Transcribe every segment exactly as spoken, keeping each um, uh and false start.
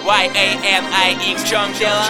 уай эй эн ай икс, в чем дело?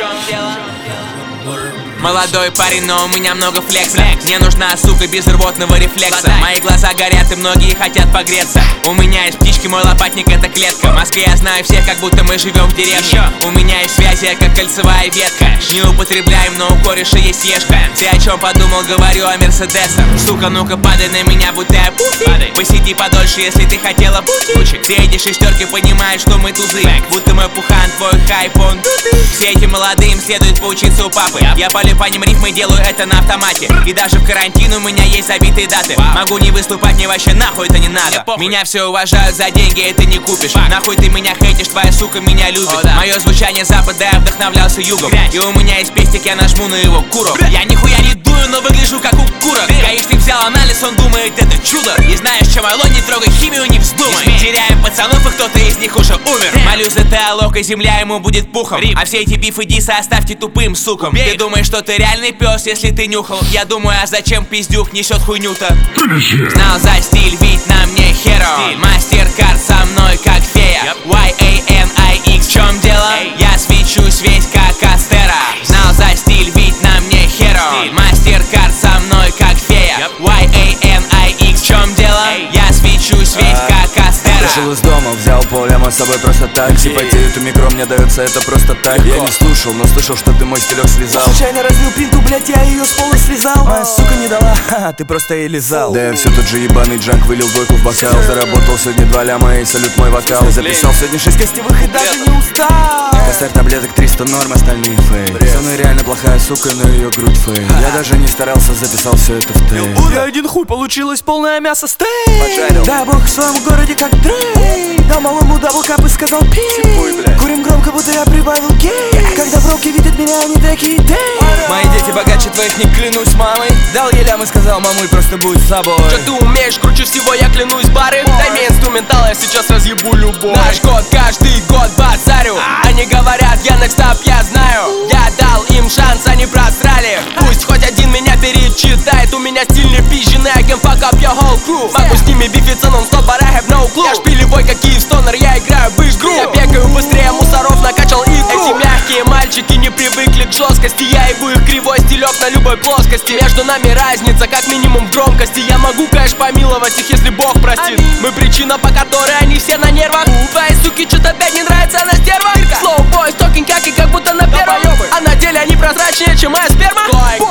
Молодой парень, но у меня много флекса. Флекс. Мне нужна сука без рвотного рефлекса. Подай. Мои глаза горят и многие хотят погреться. У меня есть птички, мой лопатник это клетка. В Москве я знаю всех, как будто мы живем в деревне. Еще. У меня есть связи, я как кольцевая ветка. Не употребляем, но у кореша есть ешка. Ты о чем подумал, говорю о мерседесах. Сука, ну-ка падай на меня, будто я пуфик. Посиди подольше, если ты хотела бутик. Все эти шестерки понимают, что мы тузы. Back. Будто мой пухан, твой хайп, он дутый. Все эти молодые, им следует поучиться у папы. Yep. Я полю по ним рифмы, делаю это на автомате. И даже в карантин у меня есть забитые даты. Wow. Могу не выступать, мне вообще нахуй это не надо. Меня все уважают за деньги, это не купишь. Fuck. Нахуй ты меня хейтишь, твоя сука меня любит. Oh, да. Мое звучание запада, я вдохновлялся югом. Грязь. И у меня есть пестик, я нажму на его курок. Я нихуя не дую, но выгляжу как у курок. Гаишник взял анализ, он думает это чудо. И знаешь, что мало, не трогай химию, не вздумай. Теряем пацанов, и кто-то из них уже умер. Damn. Молюсь за диалог, и земля ему будет пухом. Рип. А все эти бифы дисы оставьте тупым сукам. Убей. Ты думаешь, что ты реальный пес, если ты нюхал? Я думаю, а зачем пиздюк несет хуйню-то? Знал за стиль, ведь на мне херо. Мастер-карт со мной как фея. уай эй эн ай икс, в чем дело? Hey. Я свечусь весь как Астера. Знал за стиль, ведь на мне херо. Мастер-карт со мной как фея. уай эй эн ай икс, в чем дело? Hey. Я свечусь весь как Астера. Вышел из дома, взял полляма с собой просто так. Симпатию микро мне дается, это просто так. Я не слушал, но слышал, что ты мой стилек связал. Случайно разбил пинту, блять, я ее с пола связал. Моя сука не дала, ха-ха, ты просто ей лизал. Да я все тот же ебаный джанк, вылил двойку в бокал. Заработал сегодня два ляма и салют мой вокал. Записал сегодня шесть гостевых и даже не устал. Поставь таблеток триста норм, остальные фейк. Со мной реально плохая сука, но ее грудь фейк. Я даже не старался, записал все это в тейк. Я один хуй, получилось полное мясо стейк. Дай бог в своем городе как Дрейк. Дал малому даблкап и сказал пи. Курим громко, будто я прибавил гей. Когда броки видят меня, они такие дей. Мои дети богаче твоих, не клянусь мамой. Дал ей лям и сказал, мамуль, просто будь собой. Что ты умеешь, круче всего, я клянусь, бары. Дай мне инструментал, я сейчас разъебу любой. Наш год, каждый год базарю. Они говорят, я next up, я знаю. Я дал им шанс, они просрали. Пусть хоть один меня перечитает. У меня стильный пизженый, I can fuck up your whole crew. Могу с ними бифиться нон-стоп, but I have no clue. Я шпилевой, как Киевстонер, я играю в игру. Я бегаю быстрее мусоров, накачал игру. Эти мягкие мальчики не привыкли к жесткости. Я ебу их кривой стилек на любой плоскости. Между нами разница, как минимум в громкости. Я могу, конечно, помиловать их, если Бог простит. Мы причина, по которой они все на нервах. Твои суки что-то опять не нравится, она стерва. Slow boys, talking как и как будто на первом. А на деле они прозрачнее, чем моя сперма.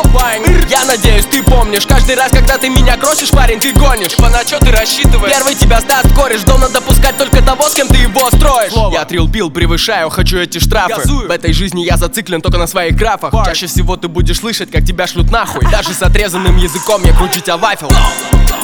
Я надеюсь, ты помнишь. Каждый раз, когда ты меня кросишь, парень, ты гонишь. Типа на что ты рассчитываешь? Первый тебя сдаст кореш. Дом надо пускать только того, с кем ты его строишь. Слово. Я трилл-билл превышаю, хочу эти штрафы. Газую. В этой жизни я зациклен только на своих графах. Бар. Чаще всего ты будешь слышать, как тебя шлют нахуй. Даже с отрезанным языком я кручу тебя вафел.